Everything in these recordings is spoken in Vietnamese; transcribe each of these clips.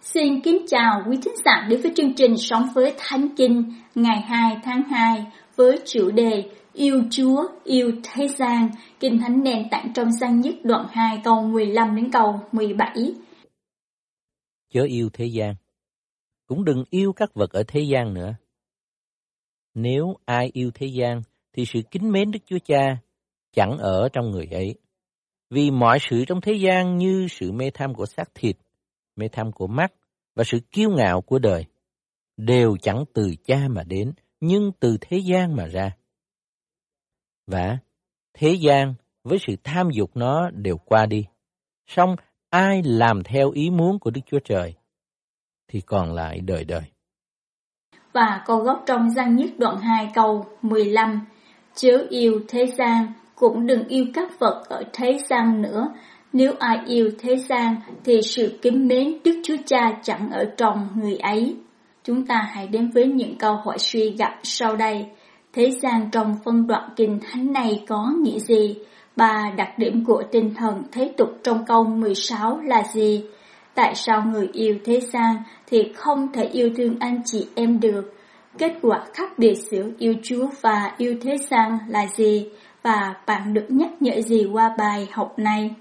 Xin kính chào quý thính giả đến với chương trình Sống với Thánh Kinh ngày 2 tháng 2 với chủ đề Yêu Chúa, yêu thế gian. Kinh Thánh nền tảng trong Giăng nhất đoạn 2 câu 15 đến câu 17. Chớ yêu thế gian, cũng đừng yêu các vật ở thế gian nữa. Nếu ai yêu thế gian thì sự kính mến Đức Chúa Cha chẳng ở trong người ấy. Vì mọi sự trong thế gian như sự mê tham của xác thịt, mê tham của mắt và sự kiêu ngạo của đời đều chẳng từ Cha mà đến, nhưng từ thế gian mà ra. Và thế gian với sự tham dục nó đều qua đi. Song ai làm theo ý muốn của Đức Chúa Trời thì còn lại đời đời. Và câu gốc trong Giăng nhất đoạn 2 câu 15. Chớ yêu thế gian, cũng đừng yêu các vật ở thế gian nữa. Nếu ai yêu thế gian thì sự kính mến Đức Chúa Cha chẳng ở trong người ấy. Chúng ta hãy đến với những câu hỏi suy gẫm sau đây. Thế gian trong phân đoạn kinh thánh này có nghĩa gì? 3 đặc điểm của tinh thần thế tục trong câu 16 là gì? Tại sao người yêu thế gian thì không thể yêu thương anh chị em được? Kết quả khác biệt giữa yêu Chúa và yêu thế gian là gì? Và bạn được nhắc nhở gì qua bài học này?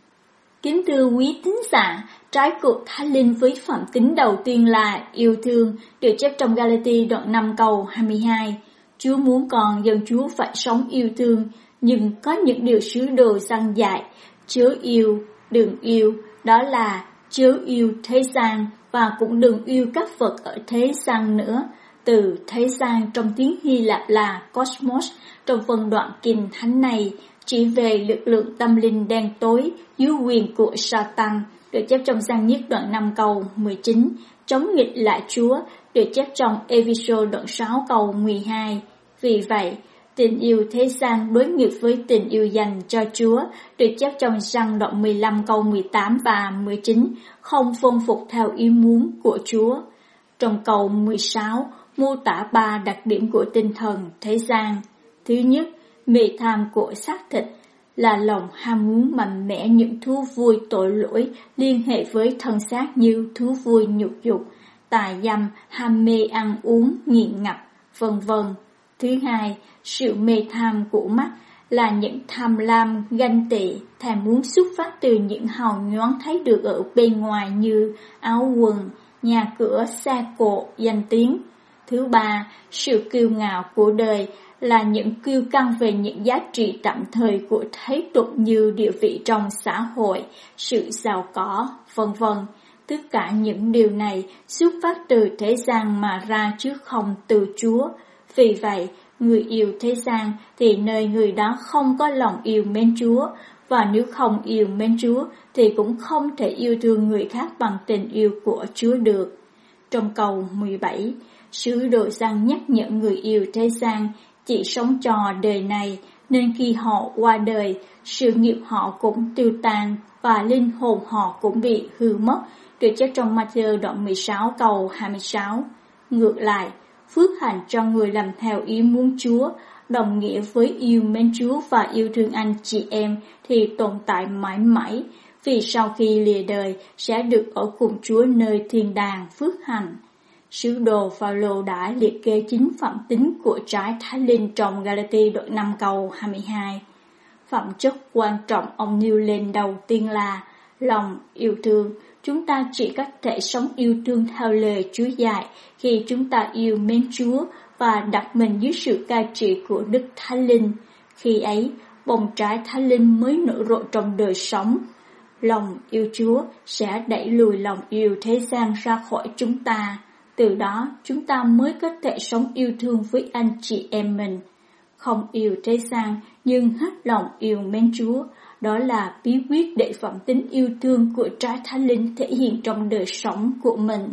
Kính thưa quý thính giả, trái của Thánh Linh với phẩm tính đầu tiên là yêu thương, được chép trong Galati đoạn 5 câu 22. Chúa muốn con dân Chúa phải sống yêu thương, nhưng có những điều sứ đồ răn dạy, chớ yêu, đừng yêu, đó là chớ yêu thế gian và cũng đừng yêu các vật ở thế gian nữa. Từ thế gian trong tiếng Hy Lạp là cosmos, trong phân đoạn kinh thánh này chỉ về lực lượng tâm linh đen tối dưới quyền của Satan, được chép trong Giăng nhất đoạn 5 câu 19, chống nghịch lại Chúa, được chép trong Ê-phê-sô đoạn 6 câu 12. Vì vậy, tình yêu thế gian đối nghịch với tình yêu dành cho Chúa, được chép trong Giăng đoạn 15 câu 18 và 19, không vâng phục theo ý muốn của Chúa. Trong câu 16, mô tả 3 đặc điểm của tinh thần thế gian. Thứ nhất, mê tham của xác thịt là lòng ham muốn mạnh mẽ những thú vui tội lỗi liên hệ với thân xác như thú vui nhục dục, tà dâm, ham mê ăn uống, nghiện ngập, vân vân. Thứ hai, sự mê tham của mắt là những tham lam, ganh tị, thèm muốn xuất phát từ những hào nhoáng thấy được ở bên ngoài như áo quần, nhà cửa, xe cộ, danh tiếng. Thứ ba, sự kiêu ngạo của đời là những kiêu căng về những giá trị tạm thời của thế tục như địa vị trong xã hội, sự giàu có, vân vân. Tất cả những điều này xuất phát từ thế gian mà ra chứ không từ Chúa. Vì vậy, người yêu thế gian thì nơi người đó không có lòng yêu mến Chúa, và nếu không yêu mến Chúa thì cũng không thể yêu thương người khác bằng tình yêu của Chúa được. Trong câu 17, sứ đồ Giăng nhắc nhở người yêu thế gian chỉ sống cho đời này, nên khi họ qua đời, sự nghiệp họ cũng tiêu tan và linh hồn họ cũng bị hư mất, được chép trong Ma-thi-ơ đoạn 16 câu 26. Ngược lại, phước hạnh cho người làm theo ý muốn Chúa, đồng nghĩa với yêu mến Chúa và yêu thương anh chị em thì tồn tại mãi mãi, vì sau khi lìa đời sẽ được ở cùng Chúa nơi thiên đàng phước hạnh. Sứ đồ Phao-lô đã liệt kê 9 phẩm tính của trái Thánh Linh trong Galati đoạn 5 câu 22. Phẩm chất quan trọng ông nêu lên đầu tiên là lòng yêu thương. Chúng ta chỉ có thể sống yêu thương theo lời Chúa dạy khi chúng ta yêu mến Chúa và đặt mình dưới sự cai trị của Đức Thánh Linh. Khi ấy, bông trái Thánh Linh mới nở rộ trong đời sống. Lòng yêu Chúa sẽ đẩy lùi lòng yêu thế gian ra khỏi chúng ta. Từ đó, chúng ta mới có thể sống yêu thương với anh chị em mình. Không yêu thế gian, nhưng hết lòng yêu mến Chúa. Đó là bí quyết để phẩm tính yêu thương của trái Thánh Linh thể hiện trong đời sống của mình.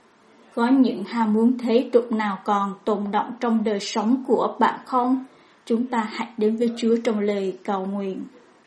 Có những ham muốn thế tục nào còn tồn động trong đời sống của bạn không? Chúng ta hãy đến với Chúa trong lời cầu nguyện.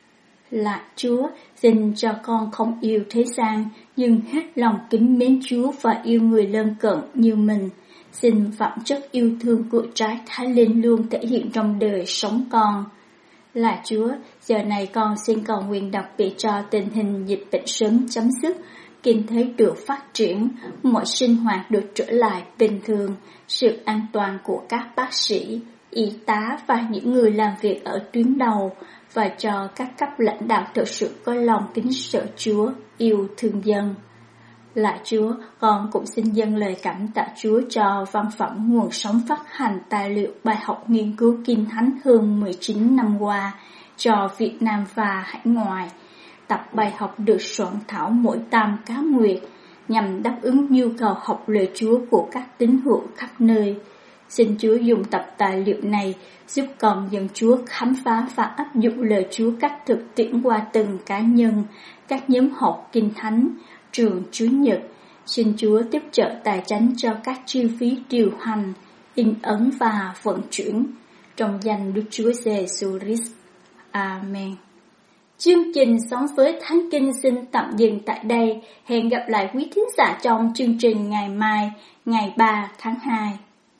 Lạy Chúa, xin cho con không yêu thế gian, nhưng hết lòng kính mến Chúa và yêu người lân cận như mình. Xin phẩm chất yêu thương của trái Thánh Linh luôn thể hiện trong đời sống con. Lạy Chúa, giờ này con xin cầu nguyện đặc biệt cho tình hình dịch bệnh sớm chấm dứt, kinh tế được phát triển, mọi sinh hoạt được trở lại bình thường, sự an toàn của các bác sĩ, y tá và những người làm việc ở tuyến đầu, và cho các cấp lãnh đạo thực sự có lòng kính sợ Chúa, yêu thương dân. Lạy Chúa, con cũng xin dâng lời cảm tạ Chúa cho văn phẩm Nguồn Sống phát hành tài liệu bài học nghiên cứu Kinh Thánh hơn 19 năm qua cho Việt Nam và hải ngoại. Tập bài học được soạn thảo mỗi tam cá nguyệt nhằm đáp ứng nhu cầu học lời Chúa của các tín hữu khắp nơi. Xin Chúa dùng tập tài liệu này giúp con dân Chúa khám phá và áp dụng lời Chúa cách thực tiễn qua từng cá nhân, các nhóm học Kinh Thánh, trường Chúa Nhật. Xin Chúa tiếp trợ tài chánh cho các chi phí điều hành, in ấn và vận chuyển. Trong danh Đức Chúa Giêsu Christ. Amen. Chương trình Sống với Thánh Kinh xin tạm dừng tại đây. Hẹn gặp lại quý thính giả trong chương trình ngày mai, ngày 3 tháng 2.